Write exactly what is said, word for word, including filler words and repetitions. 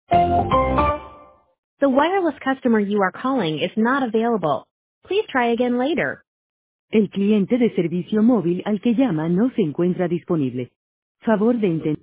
The wireless customer you are calling is not available. Please try again later. El cliente de servicio móvil al que llama no se encuentra disponible. Favor de intentar.